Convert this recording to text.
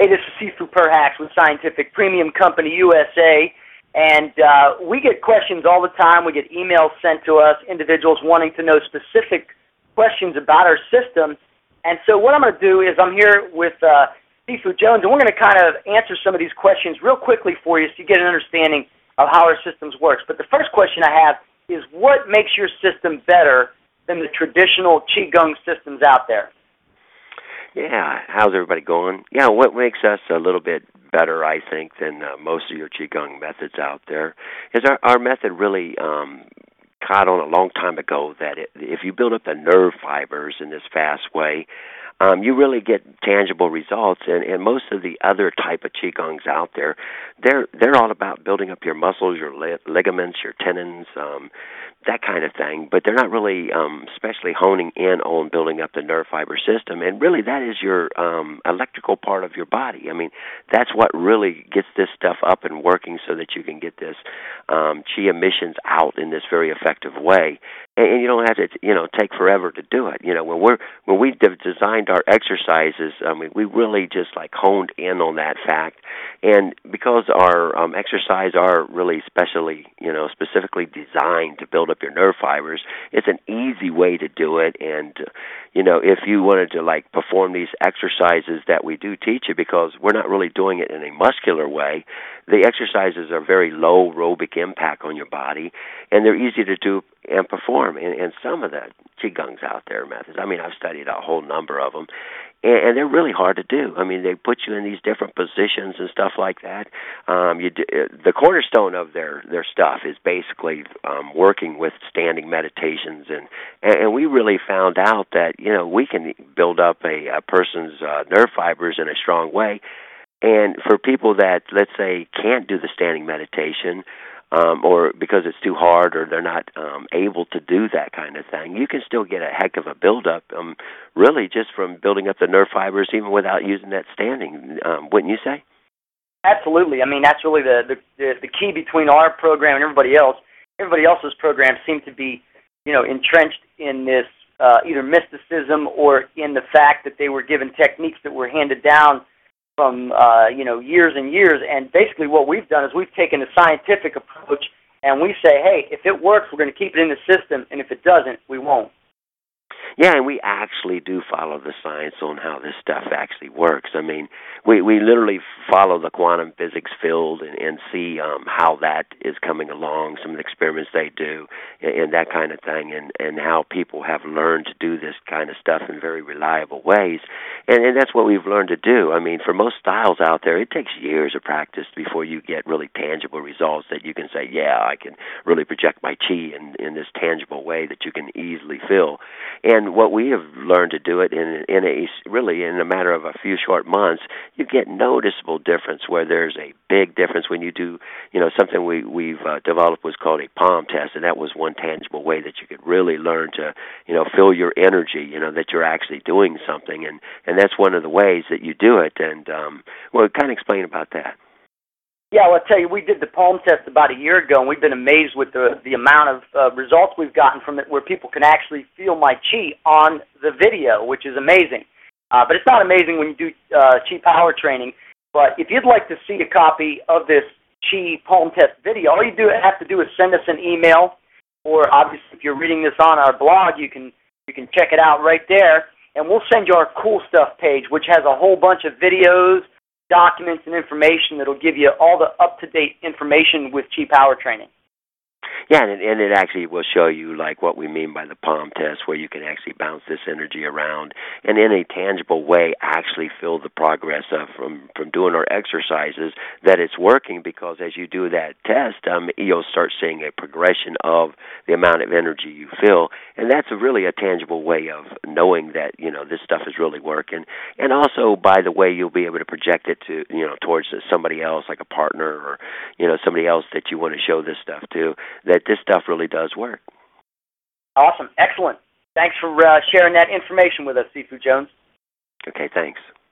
Hey, this is Sifu Perhacs with Scientific Premium Company USA, and we get questions all the time. We get emails sent to us, individuals wanting to know specific questions about our system. And so what I'm going to do is I'm here with Sifu Jones, and we're going to kind of answer some of these questions real quickly for you so you get an understanding of how our systems works. But the first question I have is, what makes your system better than the traditional Qigong systems out there? Yeah, how's everybody going? Yeah, what makes us a little bit better, I think, than most of your Qigong methods out there is our method really caught on a long time ago that if you build up the nerve fibers in this fast way, you really get tangible results. And most of the other type of Qigongs out there, they're all about building up your muscles, your ligaments, your tendons, that kind of thing. But they're not really especially honing in on building up the nerve fiber system. And really that is your electrical part of your body. I mean, that's what really gets this stuff up and working so that you can get this Qi emissions out in this very effective way. And you don't have to, take forever to do it. When we designed our exercises, I mean, we really just honed in on that fact. And because our exercise are really specifically designed to build up your nerve fibers, it's an easy way to do it. And if you wanted to perform these exercises that we do teach you, because we're not really doing it in a muscular way, the exercises are very low aerobic impact on your body, and they're easy to do and perform. And some of the Qigongs out there methods, I mean, I've studied a whole number of them, and they're really hard to do. I mean, they put you in these different positions and stuff like that. The cornerstone of their stuff is basically working with standing meditations, and we really found out that we can build up a person's nerve fibers in a strong way. And for people that, let's say, can't do the standing meditation, or because it's too hard or they're not able to do that kind of thing, you can still get a heck of a buildup, really just from building up the nerve fibers, even without using that standing, wouldn't you say? Absolutely. I mean, that's really the key between our program and everybody else. Everybody else's programs seem to be, entrenched in this either mysticism or in the fact that they were given techniques that were handed down from years and years, and basically what we've done is we've taken a scientific approach, and we say, hey, if it works, we're going to keep it in the system, and if it doesn't, we won't. Yeah, and we actually do follow the science on how this stuff actually works. I mean, we literally follow the quantum physics field and see how that is coming along, some of the experiments they do, and that kind of thing, and how people have learned to do this kind of stuff in very reliable ways. And that's what we've learned to do. I mean, for most styles out there, it takes years of practice before you get really tangible results that you can say, yeah, I can really project my Qi in this tangible way that you can easily feel. And what we have learned to do it in a matter of a few short months, you get noticeable difference where there's a big difference when you do, something we've developed was called a palm test, and that was one tangible way that you could really learn to, feel your energy, that you're actually doing something, and that's one of the ways that you do it. And kind of explain about that. Yeah, well, I'll tell you, we did the palm test about a year ago, and we've been amazed with the amount of results we've gotten from it where people can actually feel my Qi on the video, which is amazing. But it's not amazing when you do Qi power training. But if you'd like to see a copy of this Qi palm test video, all you have to do is send us an email, or obviously if you're reading this on our blog, you can check it out right there, and we'll send you our cool stuff page, which has a whole bunch of videos, documents, and information that'll give you all the up-to-date information with Qi power training. Yeah, and it actually will show you what we mean by the palm test, where you can actually bounce this energy around and in a tangible way actually feel the progress of from doing our exercises that it's working, because as you do that test, you'll start seeing a progression of the amount of energy you feel, and that's really a tangible way of knowing that this stuff is really working. And also, by the way, you'll be able to project it to towards somebody else, like a partner or somebody else that you want to show this stuff to, that this stuff really does work. Awesome. Excellent. Thanks for sharing that information with us, Sifu Jones. Okay, thanks.